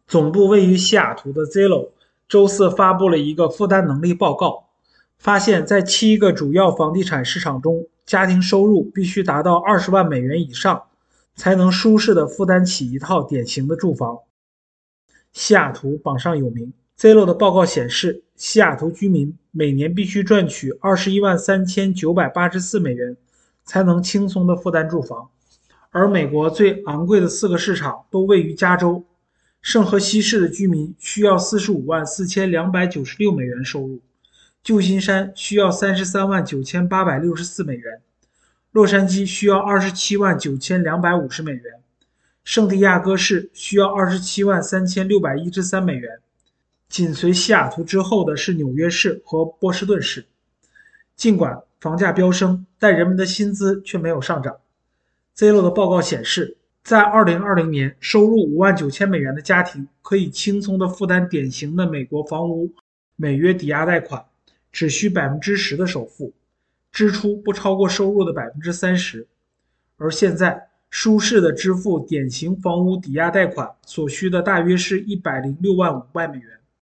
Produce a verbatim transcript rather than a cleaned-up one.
总部位于西雅图的 Zillow 周四发布了一个负担能力报告，发现，在七个主要房地产市场中，家庭收入必须达到二十万美元以上，才能舒适地负担起一套典型的住房。西雅图榜上有名。Zillow 的报告显示，西雅图居民每年必须赚取二十一万三千九百八十四美元，才能轻松地负担住房。而美国最昂贵的四个市场都位于加州。圣荷西市的居民需要四十五万四千两百九十六美元收入，旧金山需要三十三万九千八百六十四美元，洛杉矶需要二十七万九千两百五十美元，圣地亚哥市需要二十七万三千六百一十三美元。紧随西雅图之后的是纽约市和波士顿市。尽管房价飙升，但人们的薪资却没有上涨。Zillow 的报告显示，在二零二零年，收入五万九千美元的家庭可以轻松地负担典型的美国房屋每月抵押贷款，只需 百分之十 的首付，支出不超过收入的 百分之三十。而现在，舒适的支付典型房屋抵押贷款所需的大约是一百零六万五百美元。